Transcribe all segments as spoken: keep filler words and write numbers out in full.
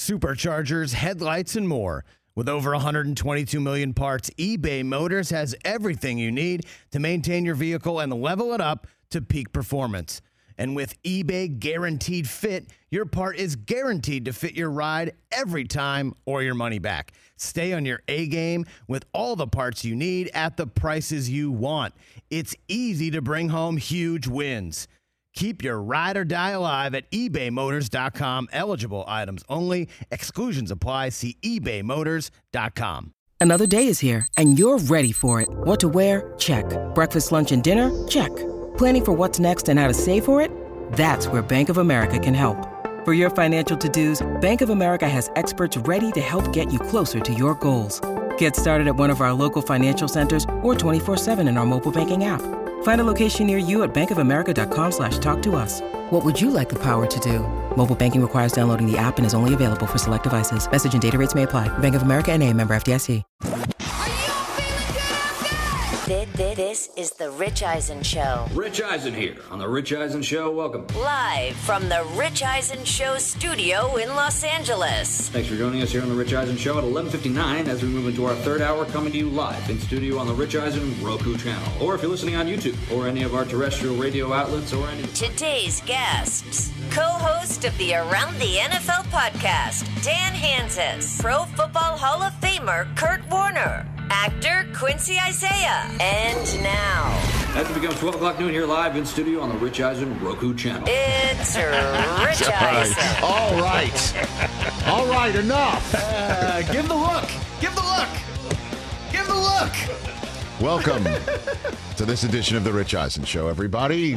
superchargers, headlights, and more. With over one hundred twenty-two million parts, eBay Motors has everything you need to maintain your vehicle and level it up to peak performance. And with eBay Guaranteed Fit, your part is guaranteed to fit your ride every time or your money back. Stay on your A-game with all the parts you need at the prices you want. It's easy to bring home huge wins. Keep your ride or die alive at ebay motors dot com. Eligible items only. Exclusions apply. See ebay motors dot com. Another day is here, and you're ready for it. What to wear? Check. Breakfast, lunch, and dinner? Check. Planning for what's next and how to save for it? That's where Bank of America can help. For your financial to-dos, Bank of America has experts ready to help get you closer to your goals. Get started at one of our local financial centers or twenty-four seven in our mobile banking app. Find a location near you at bankofamerica.com slash talk to us. What would you like the power to do? Mobile banking requires downloading the app and is only available for select devices. Message and data rates may apply. Bank of America N A, member F D I C. This is The Rich Eisen Show. Rich Eisen here on The Rich Eisen Show. Welcome. Live from The Rich Eisen Show studio in Los Angeles. Thanks for joining us here on The Rich Eisen Show at eleven fifty-nine as we move into our third hour, coming to you live in studio on the Rich Eisen Roku channel. Or if you're listening on YouTube or any of our terrestrial radio outlets or any... Today's guests, co-host of the Around the N F L podcast, Dan Hanzus, Pro Football Hall of Famer Kurt Warner, actor Quincy Isaiah, and now, as it becomes twelve o'clock noon here live in studio on the Rich Eisen Roku channel, it's Rich Eisen. All right. All right, enough. Uh, give the look. Give the look. Give the look. Welcome to this edition of The Rich Eisen Show, everybody.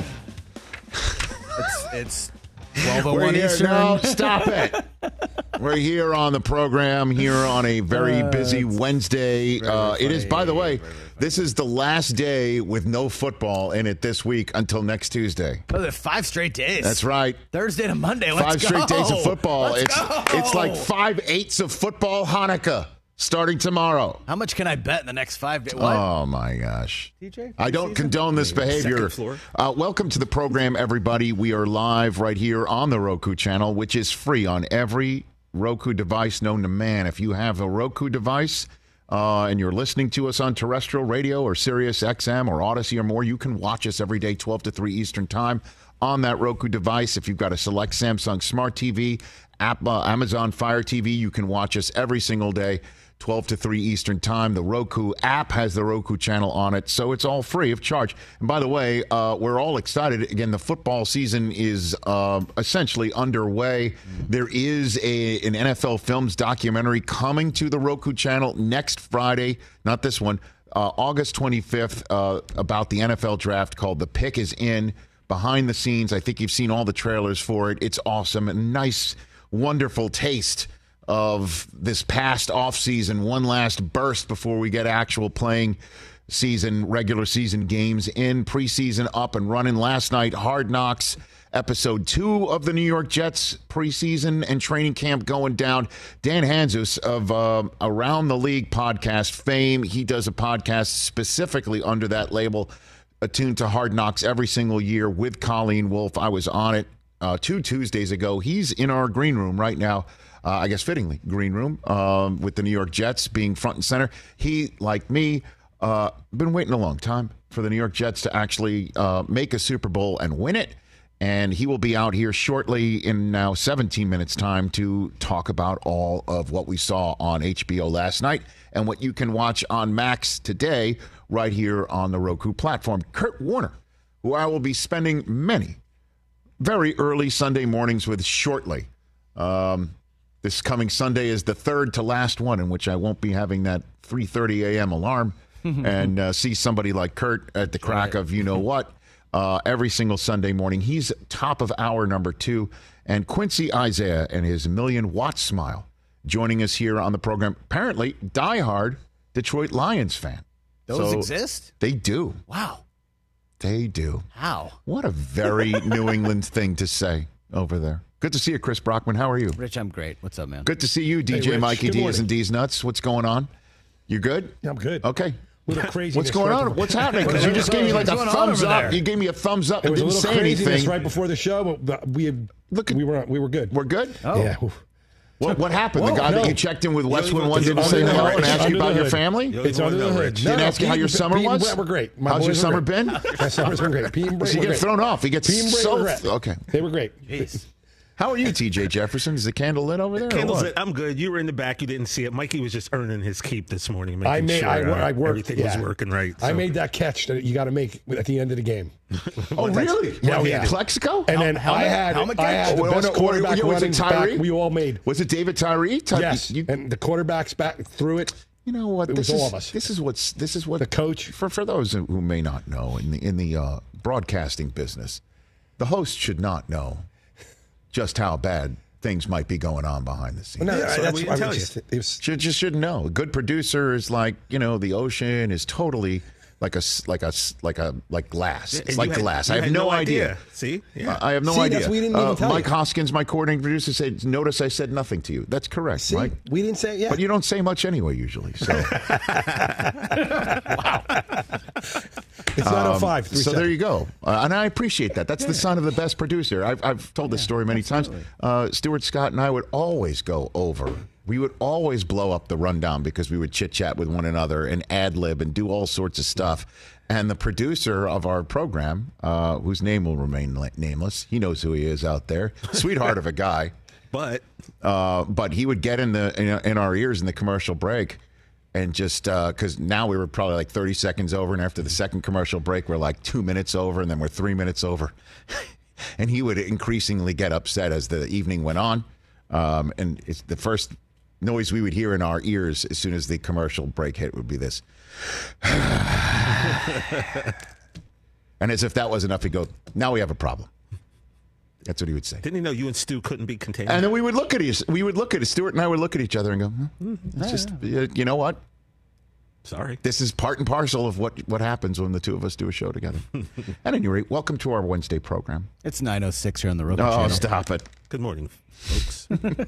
It's, it's twelve oh We're one here. Eastern. No, stop it. We're here on the program, here on a very Uh, busy Wednesday. very Uh, it is, by the way, very, very this is the last day with no football in it this week until next Tuesday. Oh, five straight days. That's right. Thursday to Monday. Let's Five go. straight days of football. Let's it's go. it's like five eighths of football Hanukkah starting tomorrow. How much can I bet in the next five days? What? Oh, my gosh. T J? I don't Season? condone this behavior. floor. Uh, welcome to the program, everybody. We are live right here on the Roku channel, which is free on every Roku device known to man. If you have a Roku device uh, and you're listening to us on terrestrial radio or Sirius X M or Odyssey or more, you can watch us every day, twelve to three Eastern time on that Roku device. If you've got a select Samsung Smart T V, app, uh, Amazon Fire T V, you can watch us every single day, twelve to three Eastern time. The Roku app has the Roku channel on it, so it's all free of charge. And by the way, uh, we're all excited. Again, the football season is uh, essentially underway. There is a, an N F L Films documentary coming to the Roku channel next Friday, not this one, uh, August twenty-fifth, uh, about the N F L draft called The Pick is In. Behind the scenes, I think you've seen all the trailers for it. It's awesome. A nice, wonderful taste of this past offseason, one last burst before we get actual playing season, regular season games in, preseason up and running. Last night, Hard Knocks, episode two of the New York Jets preseason and training camp going down. Dan Hanzus of uh, Around the League podcast fame, he does a podcast specifically under that label, attuned to Hard Knocks every single year with Colleen Wolfe. I was on it uh, two Tuesdays ago. He's in our green room right now. Uh, I guess fittingly, green room, um, with the New York Jets being front and center. He, like me, uh, been waiting a long time for the New York Jets to actually uh, make a Super Bowl and win it. And he will be out here shortly in now seventeen minutes time to talk about all of what we saw on H B O last night and what you can watch on Max today right here on the Roku platform. Kurt Warner, who I will be spending many very early Sunday mornings with shortly. Um, This coming Sunday is the third to last one in which I won't be having that three thirty a.m. alarm and uh, see somebody like Kurt at the crack of you-know-what uh, every single Sunday morning. He's top of hour number two. And Quincy Isaiah and his million-watt smile joining us here on the program. Apparently, diehard Detroit Lions fan. Those So exist? They do. Wow. They do. How? What a very New England thing to say over there. Good to see you, Chris Brockman. How are you? Rich, I'm great. What's up, man? Good to see you, D J Rich. Mikey Good D's morning. and D's Nuts. What's going on? You good? Yeah, I'm good. Okay. Little craziness. What's going right on? before- What's happening? Because you just gave me like a What's going on thumbs over up. there? You gave me a thumbs up It and was a didn't little say craziness anything. right before the show, but we had, Look at- we were we were good. We're good? Oh. Yeah. oof. What, what happened? Whoa, the guy no. that you checked in with Westwood It's wanted to say under the hello hood. and It's ask you under about the your hood. family? It's under the hood. Didn't ask you how your summer Pete and was? Brett were great. My How's boys your were summer great. been? My summer's been great. Pete and Brett He were gets great. thrown off. He gets Pete and Brett so were great. okay. They were great. How are you, T J Jefferson? Is the candle lit over there? or Candles what? lit. I'm good. You were in the back. You didn't see it. Mikey was just earning his keep this morning, making I made. sure I, uh, I worked. everything yeah. was working right. I so. made that catch that you got to make at the end of the game. Oh, really? Yeah, oh, yeah. Plexico? And then Helmet- I had, helmet I catch? had the Oh, best no, quarterback yeah, was it running Tyree? back we all made. Was it David Tyree? Ty- Yes, You, and the quarterbacks back threw it. you know what? It this was is, all of us. This is what's. This is what The coach. For for those who may not know, in the in the uh, broadcasting business, the host should not know just how bad things might be going on behind the scenes. No, Yeah, so that's we what I tell mean, you. just, it was, Should just should know. A good producer is like, you know, the ocean is totally like a s- like a s- like a like glass. Yeah, It's and like you had- glass. you I have had no no idea. idea. See? Yeah. I have no See, idea. that's- we didn't even Uh, tell Mike you. Hoskins, my coordinating producer, said, "Notice I said nothing to you." That's correct, see, Mike. we didn't say yeah. But you don't say much anyway, usually. So, It's nine oh five. so there you go. Uh, and I appreciate that. That's the sign of the best producer. I've, I've told this story many times. Uh, Stuart Scott and I would always go over. We would always blow up the rundown because we would chit chat with one another and ad lib and do all sorts of stuff. And the producer of our program, uh, whose name will remain la- nameless, he knows who he is out there. Sweetheart of a guy. But Uh, but he would get in the in, in our ears in the commercial break, and just because now we were probably like thirty seconds over, and after the second commercial break, we're like two minutes over, and then we're three minutes over, and he would increasingly get upset as the evening went on, um, and it's the first noise we would hear in our ears as soon as the commercial break hit would be this. And as if that was enough, he'd go, "Now we have a problem." That's what he would say. didn't he know you and Stu couldn't be contained? And then we would look at each, we would look at it. Stuart and I would look at each other and go, hmm, it's just, uh, you know what? Sorry. This is part and parcel of what, what happens when the two of us do a show together. At any rate, welcome to our Wednesday program. It's nine oh six here on the Roku Oh, channel. stop it. Good morning, folks.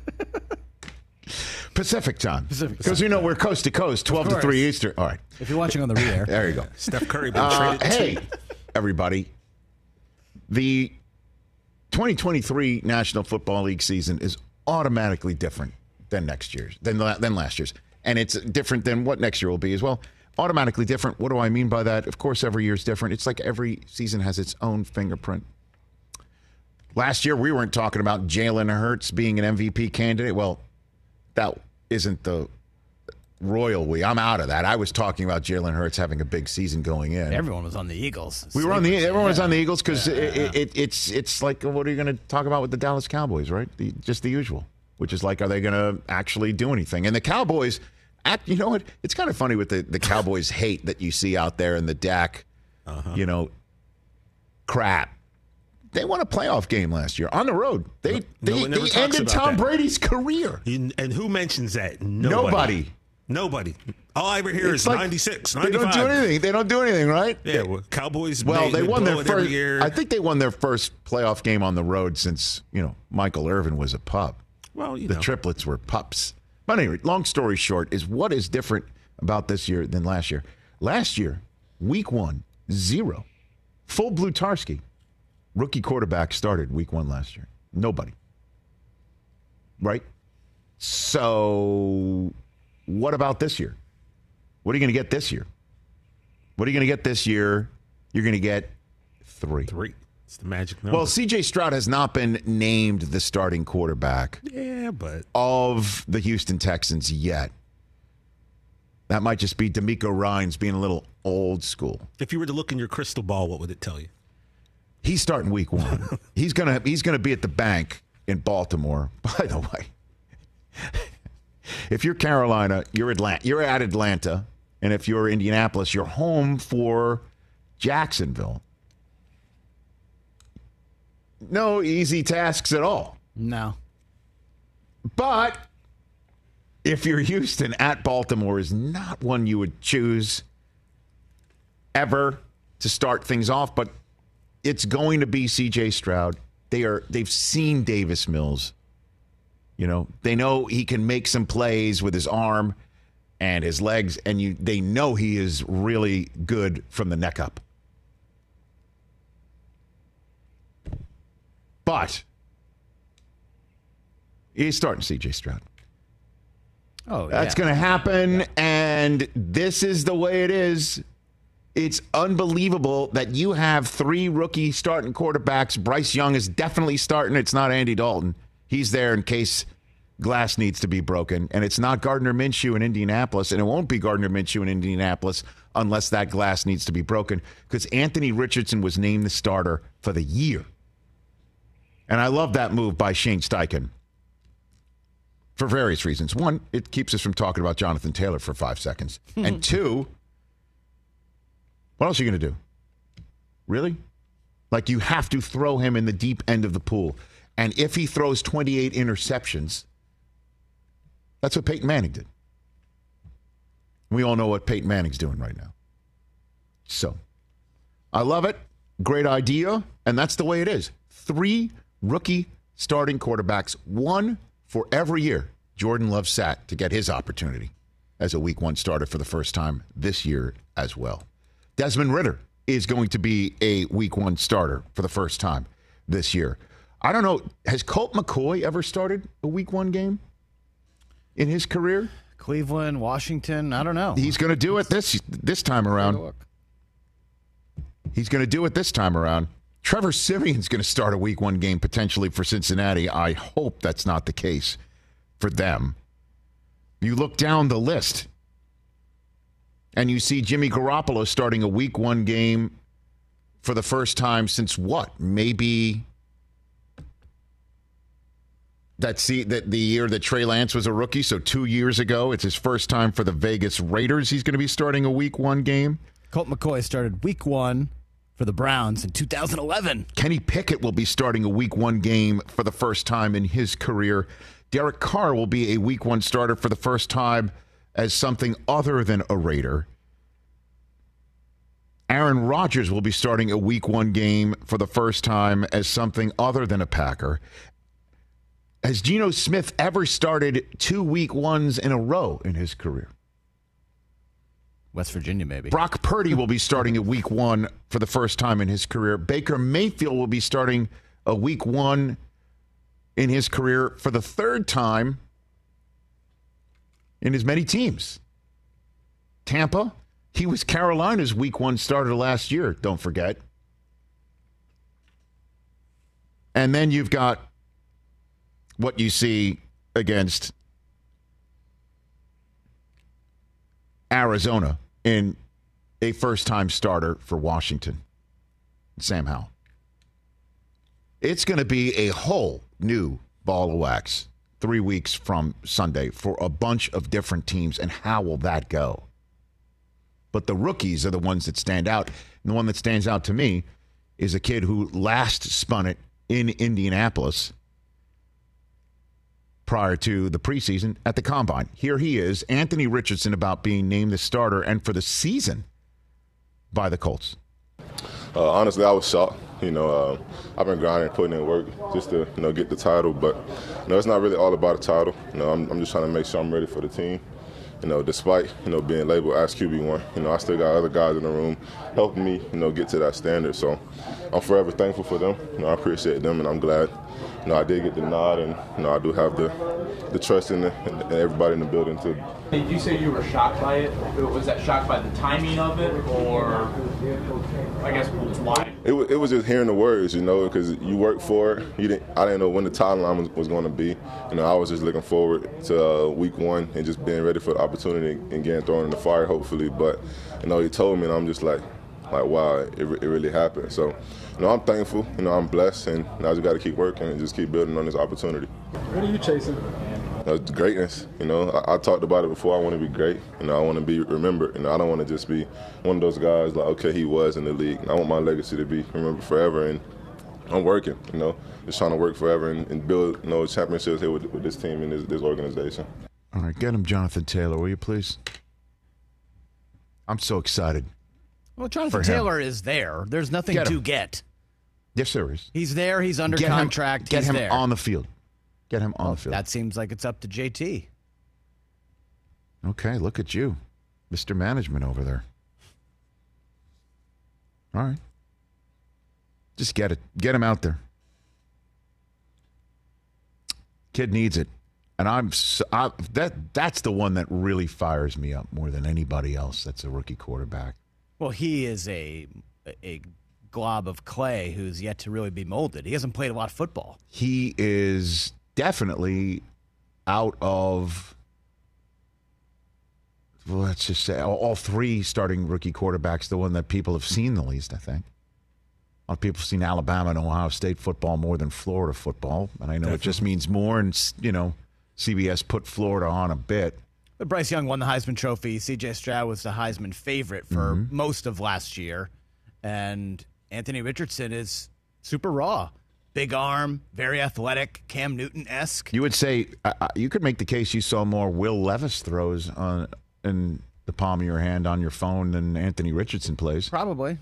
Pacific time. Pacific Because you know we're coast to coast, twelve to course. three Eastern. All right. If you're watching on the re-air. There you go. Steph Curry been Uh, traded. hey, to- everybody. The twenty twenty-three National Football League season is automatically different than next year's, than, la- than last year's. And it's different than what next year will be as well. Automatically different. What do I mean by that? Of course, every year is different. It's like every season has its own fingerprint. Last year, we weren't talking about Jalen Hurts being an M V P candidate. Well, that isn't the royal we. I'm out of that. I was talking about Jalen Hurts having a big season going in. Everyone was on the Eagles. We were on the everyone was Yeah. on the Eagles because Yeah, it, yeah. it, it's it's like what are you going to talk about with the Dallas Cowboys, right? The, just the usual, which is like, are they going to actually do anything? And the Cowboys, act, you know what? It's kind of funny with the, the Cowboys hate that you see out there in the Dak, Uh-huh. you know, crap. They won a playoff game last year on the road. They No they, one ever they talks ended about Tom that. Brady's career. You- and who mentions that? Nobody. Nobody. Nobody. All I ever hear It's is like ninety-six, They ninety-five. don't do anything. They don't do anything, right? Yeah, well, Cowboys. Well, made- they won blow their it every first. year. I think they won their first playoff game on the road since you know Michael Irvin was a pup. Well, you The know. triplets were pups. But anyway, long story short, is what is different about this year than last year? Last year, week one, zero, full Blutarski, rookie quarterback started week one last year. Nobody. Right. So, what about this year? What are you going to get this year? What are you going to get this year? You're going to get three. Three. It's the magic number. Well, C J Stroud has not been named the starting quarterback yeah, but of the Houston Texans yet. That might just be D'Amico Ryans being a little old school. if you were to look in your crystal ball, what would it tell you? He's starting week one. he's gonna he's gonna be at the bank in Baltimore. By the way, if you're Carolina, you're Atlanta, you're at Atlanta, and if you're Indianapolis, you're home for Jacksonville. No easy tasks at all. No. But if you're Houston, at Baltimore is not one you would choose ever to start things off, but it's going to be C J Stroud. They are they've seen Davis Mills. You know, they know he can make some plays with his arm and his legs, and you they know he is really good from the neck up. But He's starting C J Stroud. Oh, That's yeah. going to happen, and this is the way it is. It's unbelievable that you have three rookie starting quarterbacks. Bryce Young is definitely starting. It's not Andy Dalton. He's there in case glass needs to be broken. And it's not Gardner Minshew in Indianapolis, and it won't be Gardner Minshew in Indianapolis unless that glass needs to be broken, because Anthony Richardson was named the starter for the year. And I love that move by Shane Steichen for various reasons. One, it keeps us from talking about Jonathan Taylor for five seconds. And two, what else are you going to do? Really? Like, you have to throw him in the deep end of the pool. And if he throws twenty-eight interceptions, that's what Peyton Manning did. We all know what Peyton Manning's doing right now. So, I love it. Great idea. And that's the way it is. Three rookie starting quarterbacks, one for every year. Jordan Love sat to get his opportunity as a week one starter for the first time this year as well. Desmond Ridder is going to be a week one starter for the first time this year. I don't know. Has Colt McCoy ever started a week one game in his career? Cleveland, Washington, I don't know. He's going to do it this this time around. He's going to do it this time around. Trevor Siemian's going to start a week one game potentially for Cincinnati. I hope that's not the case for them. You look down the list and you see Jimmy Garoppolo starting a week one game for the first time since what? Maybe that's the, the, the year that Trey Lance was a rookie, so two years ago. It's his first time for the Vegas Raiders. He's going to be starting a week one game. Colt McCoy started week one for the Browns in two thousand eleven. Kenny Pickett will be starting a week one game for the first time in his career. Derek Carr will be a week one starter for the first time as something other than a Raider. Aaron Rodgers will be starting a week one game for the first time as something other than a Packer. Has Geno Smith ever started two week ones in a row in his career? West Virginia, maybe. Brock Purdy will be starting a week one for the first time in his career. Baker Mayfield will be starting a week one in his career for the third time in as many teams. Tampa, he was Carolina's week one starter last year, don't forget. And then you've got what you see against Arizona in a first-time starter for Washington, Sam Howell. It's going to be a whole new ball of wax three weeks from Sunday for a bunch of different teams, and how will that go? But the rookies are the ones that stand out, and the one that stands out to me is a kid who last spun it in Indianapolis prior to the preseason at the Combine. Here he is, Anthony Richardson, about being named the starter and for the season by the Colts. Uh, honestly, I was shocked. You know, uh, I've been grinding, putting in work just to, you know, get the title. But, you know, it's not really all about a title. You know, I'm, I'm just trying to make sure I'm ready for the team. You know, despite, you know, being labeled as Q B one, you know, I still got other guys in the room helping me, you know, get to that standard. So I'm forever thankful for them. You know, I appreciate them, and I'm glad, you know, I did get the nod, and, you know, I do have the, the trust in, the, in everybody in the building to. Did you say you were shocked by it? Was that shocked by the timing of it, or I guess why? It was, it was just hearing the words, you know, because you work for it. You didn't. I didn't know when the timeline was, was going to be. You know, I was just looking forward to uh, week one and just being ready for the opportunity and getting thrown in the fire, hopefully. But, you know, he told me, and I'm just like, like, wow, it, it really happened. So, you know, I'm thankful. You know, I'm blessed, and now I just got to keep working and just keep building on this opportunity. What are you chasing? Uh, greatness, you know. I, I talked about it before. I want to be great. You know, I want to be remembered. You know, I don't want to just be one of those guys like, okay, he was in the league. I want my legacy to be remembered forever, and I'm working. You know, just trying to work forever and, and build, you know, championships here with, with this team and this, this organization. All right, get him, Jonathan Taylor, will you please? I'm so excited. Well, Jonathan Taylor is there. There's nothing Get to him. get. Yes, there is. He's there. He's under Get him- contract. Get He's him there. on the field. Get him on the field. That seems like it's up to J T. Okay, look at you, Mister Management over there. All right. Just get it. Get him out there. Kid needs it. And I'm so, I, that that's the one that really fires me up more than anybody else that's a rookie quarterback. Well, he is a a glob of clay who's yet to really be molded. He hasn't played a lot of football. He is definitely out of, well, let's just say, all, all three starting rookie quarterbacks, the one that people have seen the least, I think. A lot of people have seen Alabama and Ohio State football more than Florida football. And I know definitely. It just means more, and, you know, C B S put Florida on a bit. But Bryce Young won the Heisman Trophy. C J Stroud was the Heisman favorite for mm-hmm. most of last year. And Anthony Richardson is super raw. Big arm, very athletic, Cam Newton-esque. You would say, uh, you could make the case you saw more Will Levis throws on, in the palm of your hand on your phone than Anthony Richardson plays. Probably.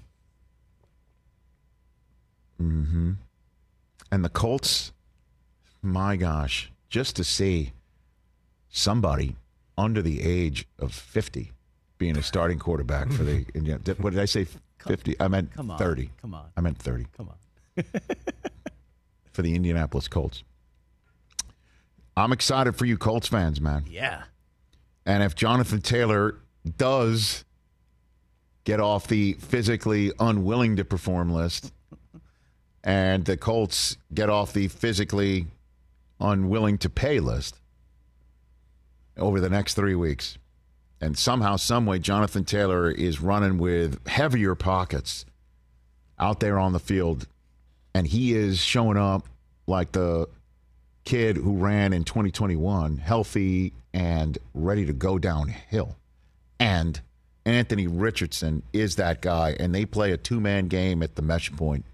Mm-hmm. And the Colts, my gosh, just to see somebody under the age of fifty being a starting quarterback for the, and, you know, what did I say, fifty? I meant Come on. thirty. Come on. I meant thirty. Come on. For the Indianapolis Colts. I'm excited for you Colts fans, man. Yeah. And if Jonathan Taylor does get off the physically unwilling to perform list, and the Colts get off the physically unwilling to pay list over the next three weeks, and somehow, someway, Jonathan Taylor is running with heavier pockets out there on the field, and he is showing up like the kid who ran in twenty twenty-one, healthy and ready to go downhill. And Anthony Richardson is that guy, and they play a two-man game at the mesh point.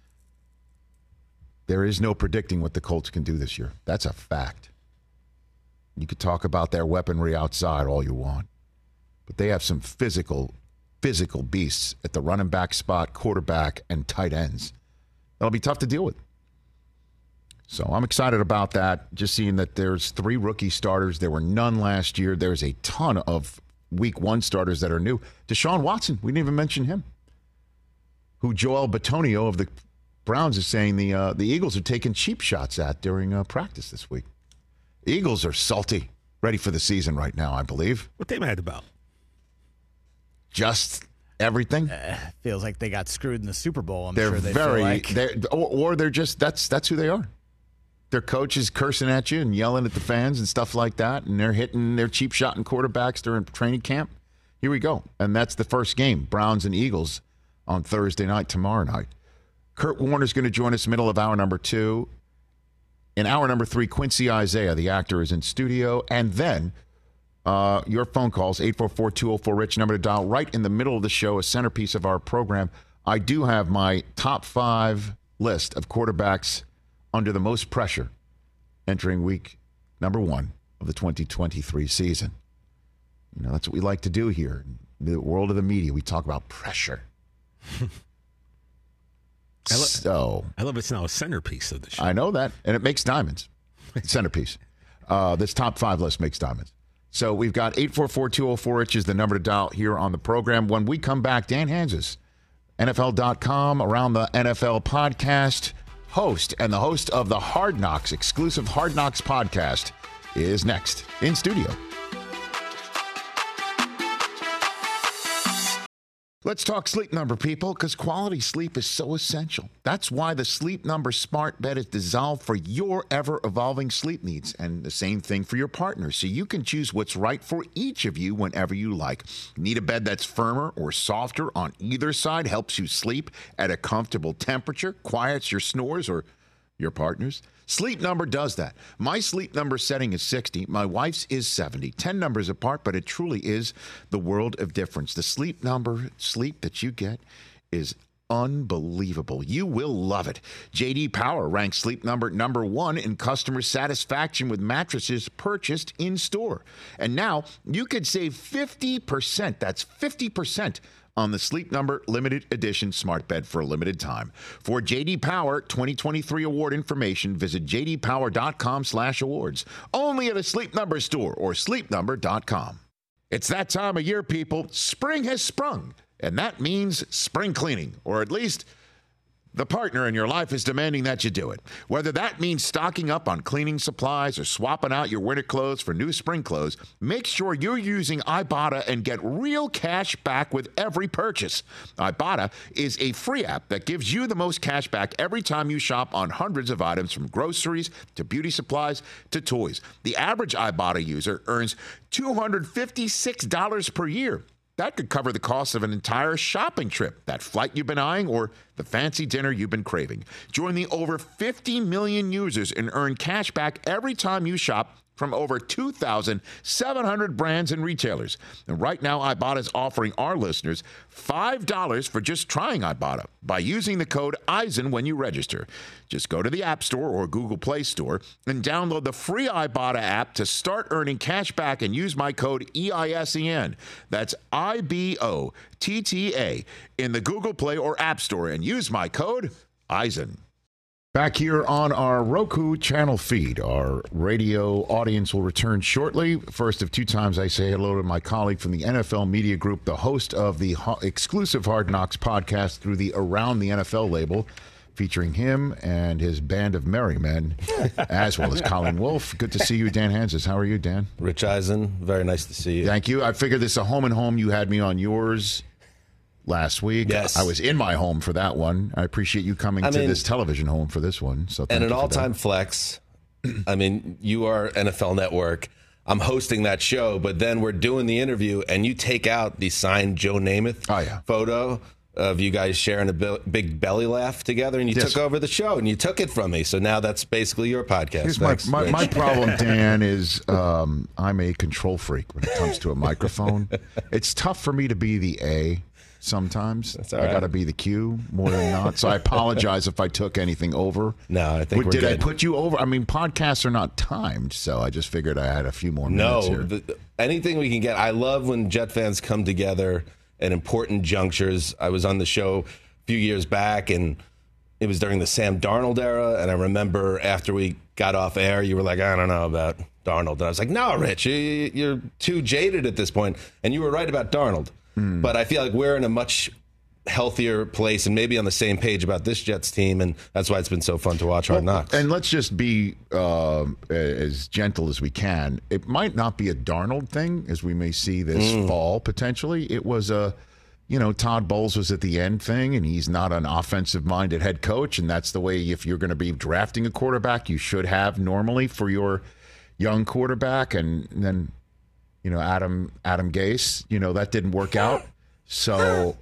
There is no predicting what the Colts can do this year. That's a fact. You could talk about their weaponry outside all you want, but they have some physical, physical beasts at the running back spot, quarterback, and tight ends. That'll be tough to deal with. So I'm excited about that, just seeing that there's three rookie starters. There were none last year. There's a ton of week one starters that are new. Deshaun Watson, we didn't even mention him, who Joel Bitonio of the Browns is saying the uh, the Eagles are taking cheap shots at during uh, practice this week. Eagles are salty, ready for the season right now, I believe. What they mad about? Just everything. Uh, feels like they got screwed in the Super Bowl. I'm they're sure they very, feel like. They're, or, or they're just that's that's who they are. Their coach is cursing at you and yelling at the fans and stuff like that, and they're hitting their cheap shotting quarterbacks during training camp. Here we go, and that's the first game, Browns and Eagles, on Thursday night, tomorrow night. Kurt Warner's going to join us middle of hour number two. In hour number three, Quincy Isaiah, the actor, is in studio. And then uh, your phone calls, eight four four, two oh four, RICH, number to dial, right in the middle of the show, a centerpiece of our program. I do have my top five list of quarterbacks under the most pressure entering week number one of the twenty twenty-three season. You know, that's what we like to do here. In the world of the media, we talk about pressure. I lo- so I love it's now a centerpiece of the show. I know that, and it makes diamonds. Centerpiece. Uh, this top five list makes diamonds. So we've got eight four four, two oh four, RICH is the number to dial here on the program. When we come back, Dan Hanzus, N F L dot com, Around the N F L podcast, host and the host of the Hard Knocks, exclusive Hard Knocks podcast, is next in studio. Let's talk Sleep Number, people, because quality sleep is so essential. That's why the Sleep Number smart bed is designed for your ever-evolving sleep needs, and the same thing for your partner, so you can choose what's right for each of you whenever you like. Need a bed that's firmer or softer on either side, helps you sleep at a comfortable temperature, quiets your snores or your partner's? Sleep Number does that. My Sleep Number setting is sixty. My wife's is seventy. ten numbers apart, but it truly is the world of difference. The Sleep Number sleep that you get is unbelievable. You will love it. J D Power ranks Sleep Number number one in customer satisfaction with mattresses purchased in store. And now you could save fifty percent. That's fifty percent on the Sleep Number limited edition smart bed for a limited time. For J D Power twenty twenty-three award information, visit j d power dot com slash awards. Only at a Sleep Number store or sleep number dot com. It's that time of year, people. Spring has sprung, and that means spring cleaning, or at least The partner in your life is demanding that you do it. Whether that means stocking up on cleaning supplies or swapping out your winter clothes for new spring clothes, make sure you're using Ibotta and get real cash back with every purchase. Ibotta is a free app that gives you the most cash back every time you shop on hundreds of items, from groceries to beauty supplies to toys. The average Ibotta user earns two hundred fifty-six dollars per year. That could cover the cost of an entire shopping trip, that flight you've been eyeing, or the fancy dinner you've been craving. Join the over fifty million users and earn cash back every time you shop from over two thousand seven hundred brands and retailers. And right now, Ibotta is offering our listeners five dollars for just trying Ibotta by using the code Eisen when you register. Just go to the App Store or Google Play Store and download the free Ibotta app to start earning cash back and use my code E I S E N. That's I B O T T A in the Google Play or App Store and use my code Eisen. Back here on our Roku channel feed, our radio audience will return shortly. First of two times I say hello to my colleague from the N F L Media Group, the host of the ho- exclusive Hard Knocks podcast through the Around the N F L label, featuring him and his band of merry men, as well as Colin Wolfe. Good to see you, Dan Hansis. How are you, Dan? Rich Eisen, very nice to see you. Thank you. I figured this is a home and home. You had me on yours last week. Yes. I was in my home for that one. I appreciate you coming I to mean, this television home for this one. So, and an all-time flex. I mean, you are N F L Network. I'm hosting that show, but then we're doing the interview, and you take out the signed Joe Namath oh, yeah. photo of you guys sharing a be- big belly laugh together, and you yes. took over the show, and you took it from me. So now that's basically your podcast. Here's Thanks, my, my, Rich. my problem, Dan, is um, I'm a control freak when it comes to a microphone. It's tough for me to be the A sometimes. That's all I right. got to be the Q more than not. So I apologize if I took anything over. No, I think Or we're did good. I put you over? I mean, podcasts are not timed, so I just figured I had a few more minutes No, here. the, anything we can get. I love when Jet fans come together at important junctures. I was on the show a few years back, and it was during the Sam Darnold era. And I remember after we got off air, you were like, I don't know about Darnold. And I was like, no, Rich, you, you're too jaded at this point. And you were right about Darnold. Mm. But I feel like we're in a much healthier place and maybe on the same page about this Jets team, and that's why it's been so fun to watch Hard Well, Knocks. And let's just be uh, as gentle as we can. It might not be a Darnold thing, as we may see this Mm. fall potentially. It was a, you know, Todd Bowles was at the end thing, and he's not an offensive-minded head coach, and that's the way, if you're going to be drafting a quarterback, you should have normally for your young quarterback. And then, you know, Adam Adam Gase, you know, that didn't work out. So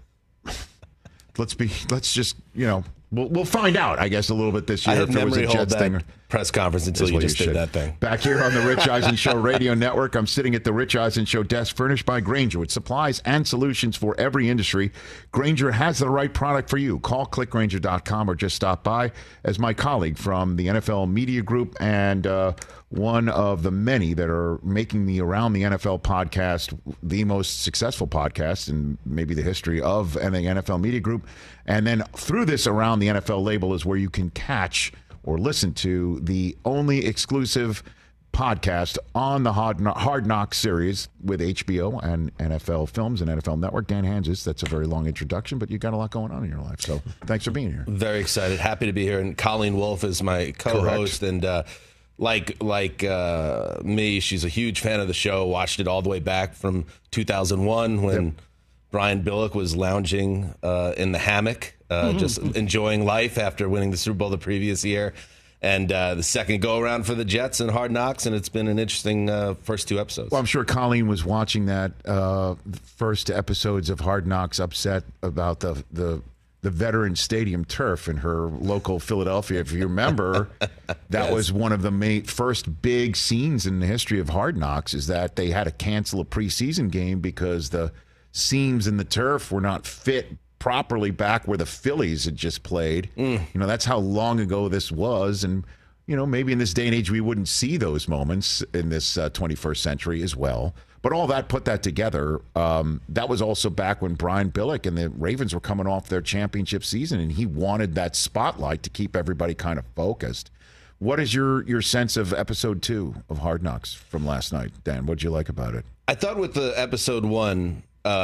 let's be, let's just, you know, we'll we'll find out, I guess, a little bit this year. I had if there was memory a hold Jets that thing. press conference until That's you what just you did should. that thing. Back here on the Rich Eisen Show Radio Network, I'm sitting at the Rich Eisen Show desk, furnished by Grainger with supplies and solutions for every industry. Grainger has the right product for you. Call click grainger dot com or just stop by. As my colleague from the N F L Media Group and uh, one of the many that are making the Around the N F L podcast the most successful podcast in maybe the history of the N F L Media Group. And then through this Around the N F L label is where you can catch or listen to the only exclusive podcast on the Hard Knock, Hard Knocks series with H B O and N F L Films and N F L Network. Dan Hansis, that's a very long introduction, but you got a lot going on in your life. So thanks for being here. Very excited. Happy to be here. And Colleen Wolfe is my co-host. Correct. And uh, like like uh, me, she's a huge fan of the show. Watched it all the way back from two thousand one when Yep. Brian Billick was lounging uh, in the hammock, uh, just enjoying life after winning the Super Bowl the previous year. And uh, the second go-around for the Jets and Hard Knocks, and it's been an interesting uh, first two episodes. Well, I'm sure Colleen was watching that uh, first episodes of Hard Knocks, upset about the the the veteran stadium turf in her local Philadelphia. If you remember, that Yes. was one of the main, first big scenes in the history of Hard Knocks, is that they had to cancel a preseason game because the seams in the turf were not fit properly back where the Phillies had just played. Mm. You know, that's how long ago this was. And, you know, maybe in this day and age, we wouldn't see those moments in this uh, twenty-first century as well. But all that, put that together, um, that was also back when Brian Billick and the Ravens were coming off their championship season, and he wanted that spotlight to keep everybody kind of focused. What is your, your sense of episode two of Hard Knocks from last night, Dan? What did you like about it? I thought with the episode one, uh,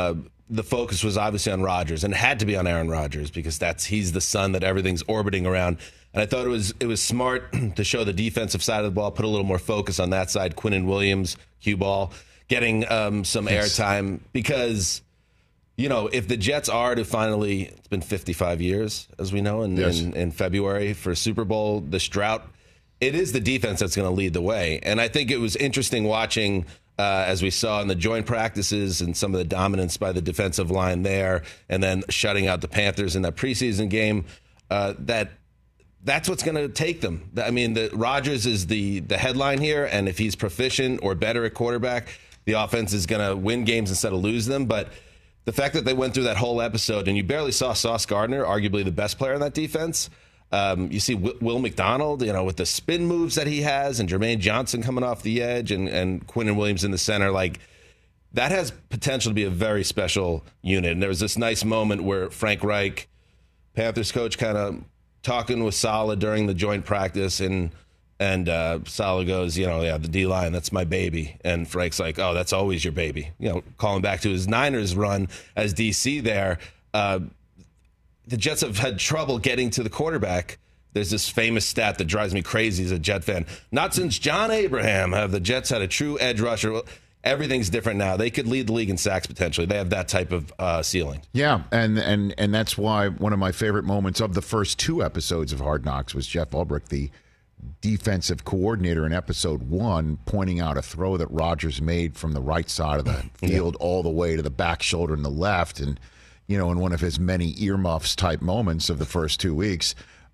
the focus was obviously on Rodgers, and it had to be on Aaron Rodgers because that's he's the sun that everything's orbiting around. And I thought it was it was smart to show the defensive side of the ball, put a little more focus on that side. Quinnen Williams, cue ball, getting um, some yes. airtime because, you know, if the Jets are to finally, it's been fifty-five years, as we know, in, yes. in, in February for Super Bowl, this drought, it is the defense that's going to lead the way. And I think it was interesting watching, uh, as we saw in the joint practices and some of the dominance by the defensive line there, and then shutting out the Panthers in that preseason game, uh, that that's what's going to take them. I mean, the Rodgers is the the headline here, and if he's proficient or better at quarterback, the offense is going to win games instead of lose them. But the fact that they went through that whole episode, and you barely saw Sauce Gardner, arguably the best player in that defense. Um, you see Will, Will McDonald, you know, with the spin moves that he has, and Jermaine Johnson coming off the edge, and, and Quinnen Williams in the center. Like, that has potential to be a very special unit. And there was this nice moment where Frank Reich, Panthers coach, kind of talking with Saleh during the joint practice, and and uh, Saleh goes, you know, yeah, the D-line, that's my baby. And Frank's like, oh, that's always your baby. You know, calling back to his Niners run as D C there. Uh, the Jets have had trouble getting to the quarterback. There's this famous stat that drives me crazy as a Jet fan. Not since John Abraham have the Jets had a true edge rusher. Everything's different now. They could lead the league in sacks potentially. They have that type of uh, ceiling. Yeah, and, and and that's why one of my favorite moments of the first two episodes of Hard Knocks was Jeff Ulbrich, the defensive coordinator in episode one, pointing out a throw that Rodgers made from the right side of the field yeah. all the way to the back shoulder in the left. And, you know, in one of his many earmuffs type moments of the first two weeks,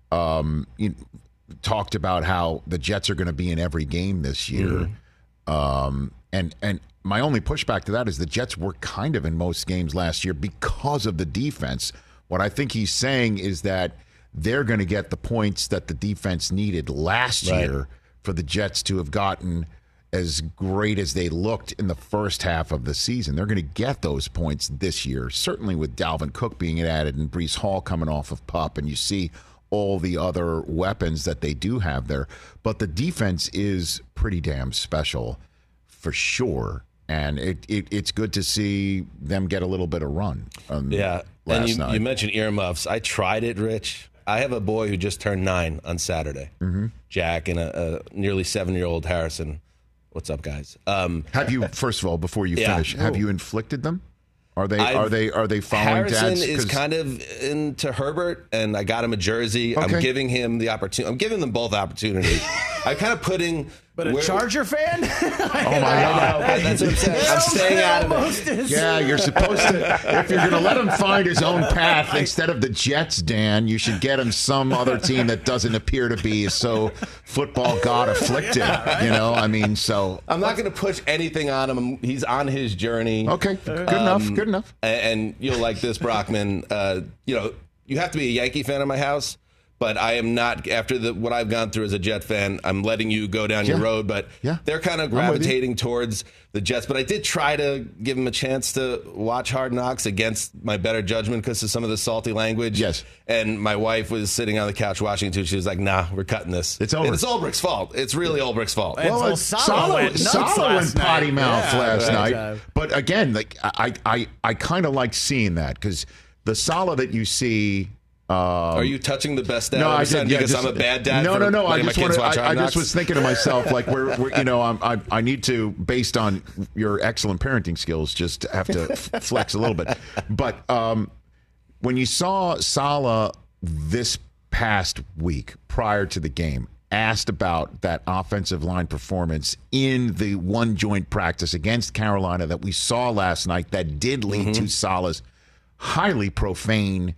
um, he talked about how the Jets are going to be in every game this year. Mm-hmm. Um, and, and my only pushback to that is the Jets were kind of in most games last year because of the defense. What I think he's saying is that they're going to get the points that the defense needed last right. year for the Jets to have gotten as great as they looked in the first half of the season. They're going to get those points this year, certainly with Dalvin Cook being added and Breece Hall coming off of PUP, and you see all the other weapons that they do have there. But the defense is pretty damn special for sure. And it, it it's good to see them get a little bit of run. Um, yeah, last and you, night. you mentioned earmuffs. I tried it, Rich. I have a boy who just turned nine on Saturday, mm-hmm. Jack, and a, a nearly seven-year-old Harrison. What's up, guys? Um, have you, first of all, before you yeah. finish, have you inflicted them? Are they I've, are they are they following Harrison dad's? is kind of into Herbert, and I got him a jersey. Okay. I'm giving him the opportunity. I'm giving them both opportunities. I'm kind of putting. But a where, Charger fan? Oh my God! That's what I'm saying. I'm staying out of it. Yeah, you're supposed to. If you're going to let him find his own path instead of the Jets, Dan, you should get him some other team that doesn't appear to be so football god afflicted. You know, I mean, so I'm not going to push anything on him. He's on his journey. Okay, good um, enough. Good enough. And you'll like this, Brockman. Uh, you know, you have to be a Yankee fan in my house. But I am not, after the, what I've gone through as a Jet fan, I'm letting you go down yeah. your road. But yeah. they're kind of gravitating towards the Jets. But I did try to give them a chance to watch Hard Knocks against my better judgment because of some of the salty language. Yes. And my wife was sitting on the couch watching it too. She was like, nah, we're cutting this. It's over. And it's Ulbrich's fault. It's really Ulbrich's fault. Well, well Saleh went, Saleh went potty mouth yeah, last right. night. But again, like I, I, I kind of like seeing that because the Saleh that you see. Um, Are you touching the best dad? No, I did. Yeah, because just, I'm a bad dad. No, no, no. I just wanted, I, I just was thinking to myself, like, we're, we're you know, I'm, I, I need to, based on your excellent parenting skills, just have to f- flex a little bit. But um, when you saw Saleh this past week prior to the game, asked about that offensive line performance in the one joint practice against Carolina that we saw last night, that did lead mm-hmm. to Saleh's highly profane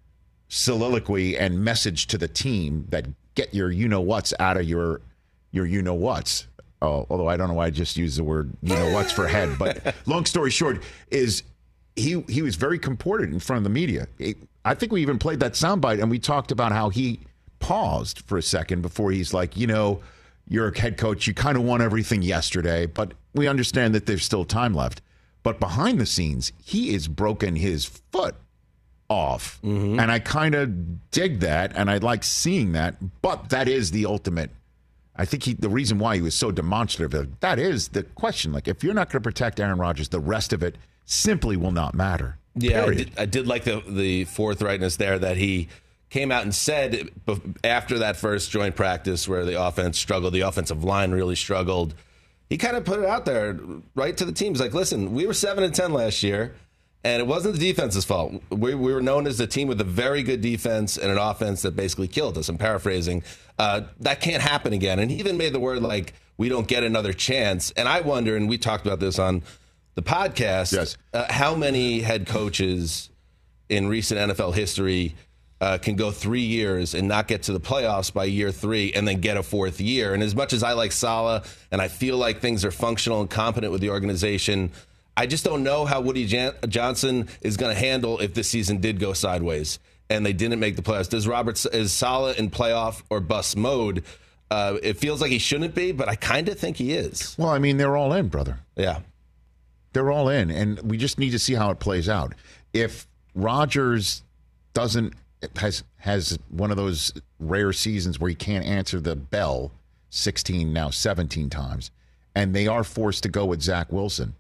soliloquy and message to the team that get your you-know-whats out of your your you-know-whats. Oh, although I don't know why I just used the word you-know-whats for head. But long story short is he he was very comported in front of the media. He, I think we even played that soundbite, and we talked about how he paused for a second before he's like, you know, you're a head coach. You kind of won everything yesterday, but we understand that there's still time left. But behind the scenes, he has broken his foot off. Mm-hmm. And I kind of dig that, and I like seeing that, but that is the ultimate. I think he, the reason why he was so demonstrative, that is the question. Like, if you're not going to protect Aaron Rodgers, the rest of it simply will not matter. Yeah, I Period. did, I did like the the forthrightness there that he came out and said after that first joint practice where the offense struggled, the offensive line really struggled. He kind of put it out there right to the team. He's like, listen, we were seven and ten last year, and it wasn't the defense's fault. We, we were known as a team with a very good defense and an offense that basically killed us. I'm paraphrasing. Uh, that can't happen again. And he even made the word like, we don't get another chance. And I wonder, and we talked about this on the podcast, yes. uh, how many head coaches in recent N F L history uh, can go three years and not get to the playoffs by year three and then get a fourth year. And as much as I like Saleh and I feel like things are functional and competent with the organization, I just don't know how Woody Jan- Johnson is going to handle if this season did go sideways and they didn't make the playoffs. Does Robert is Saleh in playoff or bust mode? Uh, it feels like he shouldn't be, but I kind of think he is. Well, I mean, they're all in, brother. Yeah. They're all in, and we just need to see how it plays out. If Rodgers doesn't has has one of those rare seasons where he can't answer the bell sixteen, now seventeen times, and they are forced to go with Zach Wilson,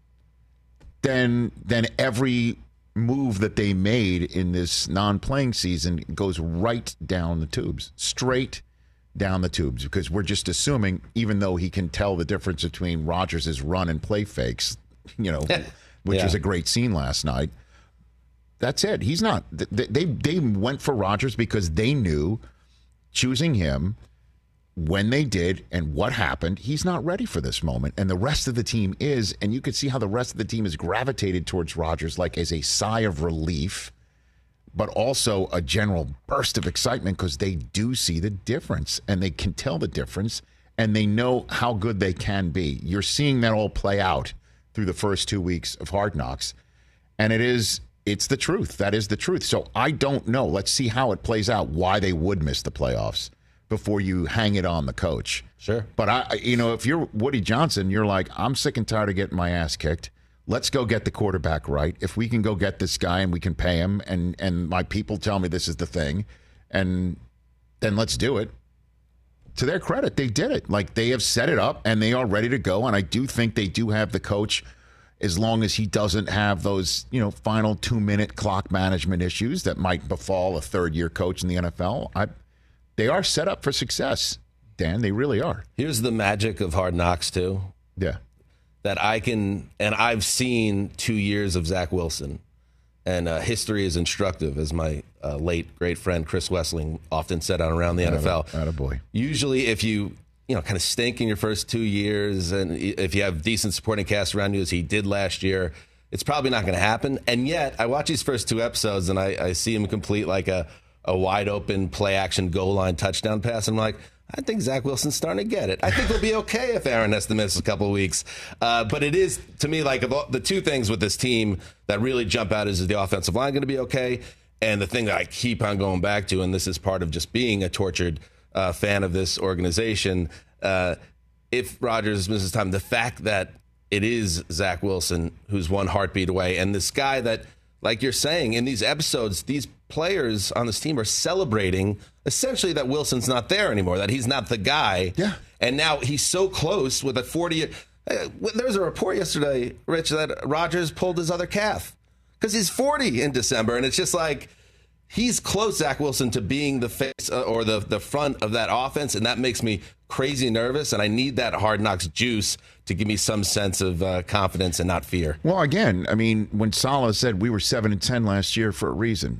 then then every move that they made in this non-playing season goes right down the tubes, straight down the tubes, because we're just assuming, even though he can tell the difference between Rodgers' run and play fakes, you know, which Yeah. was a great scene last night. That's it. He's not. They they, they went for Rodgers because they knew choosing him when they did and what happened, he's not ready for this moment. And the rest of the team is, and you could see how the rest of the team has gravitated towards Rodgers like as a sigh of relief, but also a general burst of excitement because they do see the difference and they can tell the difference and they know how good they can be. You're seeing that all play out through the first two weeks of Hard Knocks. And it is, it's the truth. That is the truth. So I don't know. Let's see how it plays out, why they would miss the playoffs before you hang it on the coach. Sure. But, I, you know, if you're Woody Johnson, you're like, I'm sick and tired of getting my ass kicked. Let's go get the quarterback right. If we can go get this guy and we can pay him and, and my people tell me this is the thing, and then let's do it. To their credit, they did it. Like, they have set it up and they are ready to go. And I do think they do have the coach, as long as he doesn't have those, you know, final two-minute clock management issues that might befall a third-year coach in the N F L. I, they are set up for success, Dan. They really are. Here's the magic of Hard Knocks, too. Yeah. That I can, and I've seen two years of Zach Wilson, and uh, history is instructive, as my uh, late great friend Chris Wessling often said on Around the N F L. Attaboy. Usually, if you you know kind of stink in your first two years, and if you have decent supporting cast around you, as he did last year, it's probably not going to happen. And yet, I watch these first two episodes, and I, I see him complete like a a wide open play action goal line touchdown pass. I'm like, I think Zach Wilson's starting to get it. I think we'll be okay if Aaron has to miss a couple of weeks. Uh, but it is, to me, like of all, the two things with this team that really jump out is, is the offensive line going to be okay? And the thing that I keep on going back to, and this is part of just being a tortured uh, fan of this organization, uh, if Rodgers misses time, the fact that it is Zach Wilson who's one heartbeat away, and this guy that, like you're saying, in these episodes, these players on this team are celebrating essentially that Wilson's not there anymore, that he's not the guy. Yeah. And now he's so close with a forty. Uh, there was a report yesterday, Rich, that Rodgers pulled his other calf because he's forty in December. And it's just like he's close, Zach Wilson, to being the face uh, or the, the front of that offense. And that makes me crazy nervous. And I need that Hard Knocks juice to give me some sense of uh, confidence and not fear. Well, again, I mean, when Saleh said we were seven and ten last year for a reason,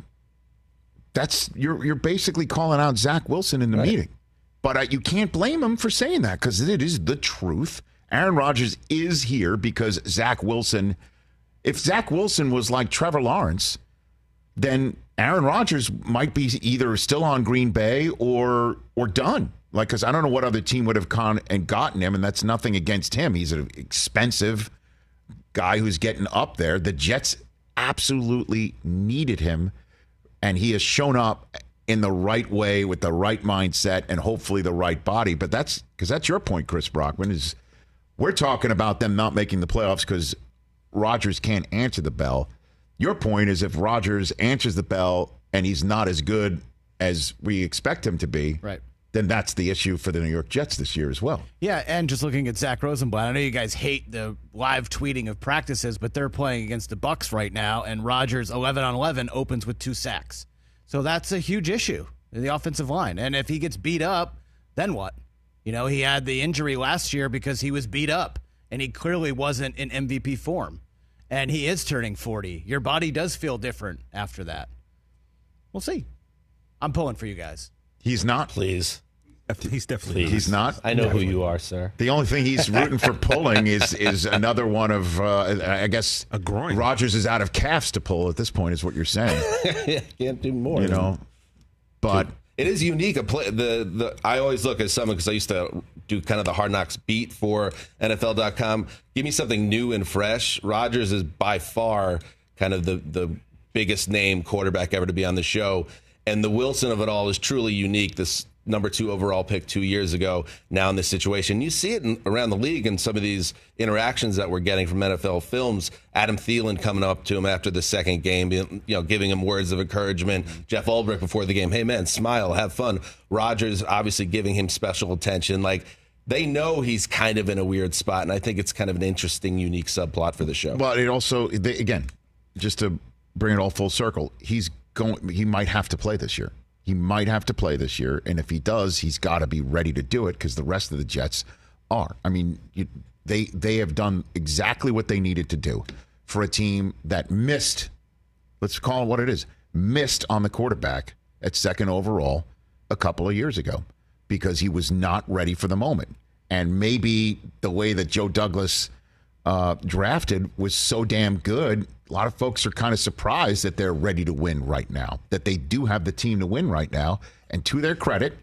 that's you're you're basically calling out Zach Wilson in the Right. meeting. But uh, you can't blame him for saying that because it is the truth. Aaron Rodgers is here because Zach Wilson. If Zach Wilson was like Trevor Lawrence, then Aaron Rodgers might be either still on Green Bay or or done. Like, because I don't know what other team would have gone and gotten him, and that's nothing against him. He's an expensive guy who's getting up there. The Jets absolutely needed him, and he has shown up in the right way with the right mindset and hopefully the right body. But that's because that's your point, Chris Brockman, is we're talking about them not making the playoffs because Rodgers can't answer the bell. Your point is if Rodgers answers the bell and he's not as good as we expect him to be, Right. then that's the issue for the New York Jets this year as well. Yeah, and just looking at Zach Rosenblatt, I know you guys hate the live tweeting of practices, but they're playing against the Bucs right now, and Rodgers eleven on eleven opens with two sacks. So that's a huge issue in the offensive line. And if he gets beat up, then what? You know, he had the injury last year because he was beat up, and he clearly wasn't in M V P form. And he is turning forty. Your body does feel different after that. We'll see. I'm pulling for you guys. He's not. Please. He's definitely Please. He's not. I know definitely. who you are, sir. The only thing he's rooting for pulling is is another one of, uh, I guess, a groin. Rodgers is out of calves to pull at this point, is what you're saying. Yeah, can't do more. You know, but it is unique. A play, the the I always look at someone because I used to do kind of the Hard Knocks beat for N F L dot com. Give me something new and fresh. Rodgers is by far kind of the the biggest name quarterback ever to be on the show, and the Wilson of it all is truly unique. This number two overall pick two years ago, now in this situation. You see it in, around the league in some of these interactions that we're getting from N F L Films. Adam Thielen coming up to him after the second game, you know, giving him words of encouragement. Jeff Ulbrich before the game, hey, man, smile, have fun. Rodgers obviously giving him special attention. Like, they know he's kind of in a weird spot, and I think it's kind of an interesting, unique subplot for the show. But it also, they, again, just to bring it all full circle, he's going. He might have to play this year. He might have to play this year, and if he does, he's got to be ready to do it because the rest of the Jets are. I mean, you, they they have done exactly what they needed to do for a team that missed, let's call it what it is, missed on the quarterback at second overall a couple of years ago because he was not ready for the moment. And maybe the way that Joe Douglas uh, drafted was so damn good, a lot of folks are kind of surprised that they're ready to win right now, that they do have the team to win right now. And to their credit,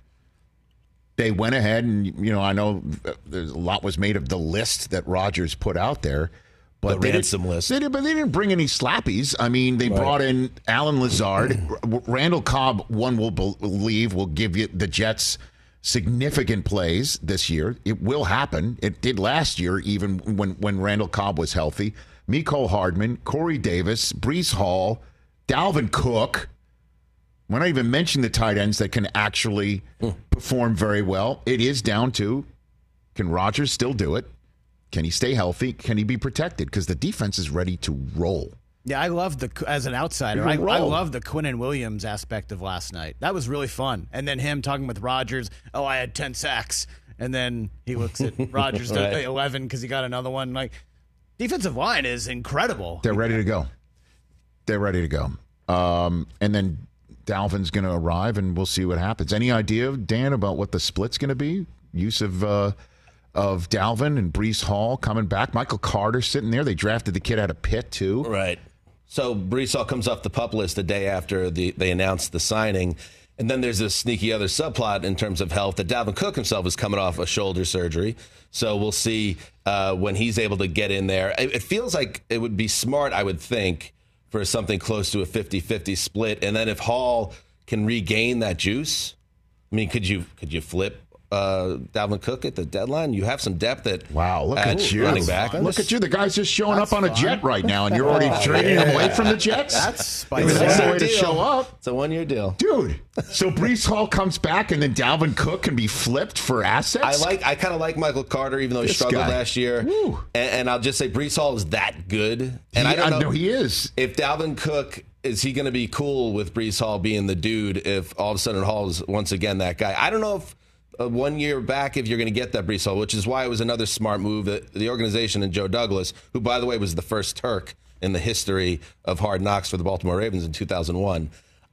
they went ahead and, you know, I know there's a lot was made of the list that Rodgers put out there. But the they ransom list. They did, but they didn't bring any slappies. I mean, they right. brought in Alan Lazard. Randall Cobb, one will believe, will give you the Jets significant plays this year. It will happen. It did last year, even when, when Randall Cobb was healthy. Mecole Hardman, Corey Davis, Breece Hall, Dalvin Cook. When I even mention the tight ends that can actually mm. perform very well, it is down to, can Rodgers still do it? Can he stay healthy? Can he be protected? Because the defense is ready to roll. Yeah, I love the, as an outsider, I, I love the Quinnen Williams aspect of last night. That was really fun. And then him talking with Rodgers, oh, I had ten sacks. And then he looks at Rodgers, right. eleven because he got another one. Like, defensive line is incredible. They're ready to go. They're ready to go. Um, and then Dalvin's going to arrive, and we'll see what happens. Any idea, Dan, about what the split's going to be? Use of uh, of Dalvin and Breece Hall coming back. Michael Carter sitting there. They drafted the kid out of Pitt, too. Right. So Breece Hall comes off the PUP list the day after the, they announced the signing. And then there's this sneaky other subplot in terms of health that Dalvin Cook himself is coming off a shoulder surgery. So we'll see uh, when he's able to get in there. It, it feels like it would be smart, I would think, for something close to a fifty-fifty split. And then if Hall can regain that juice, I mean, could you could you flip uh, Dalvin Cook at the deadline? You have some depth at wow. Look at at you, running back. Look at you. The guy's just showing up on a jet right now, and you're already oh, trading yeah. him away from the Jets. That's spicy. That's the way to show up. It's a one-year deal, dude. So Breece Hall comes back, and then Dalvin Cook can be flipped for assets. I like. I kind of like Michael Carter, even though he this struggled guy. last year. And, and I'll just say Breece Hall is that good. And he, I don't know, I know he is. If Dalvin Cook, is he going to be cool with Breece Hall being the dude? If all of a sudden Hall is once again that guy, I don't know if. Uh, one year back if you're going to get that Breece Hall, which is why it was another smart move that the organization and Joe Douglas, who, by the way, was the first Turk in the history of Hard Knocks for the Baltimore Ravens in two thousand one.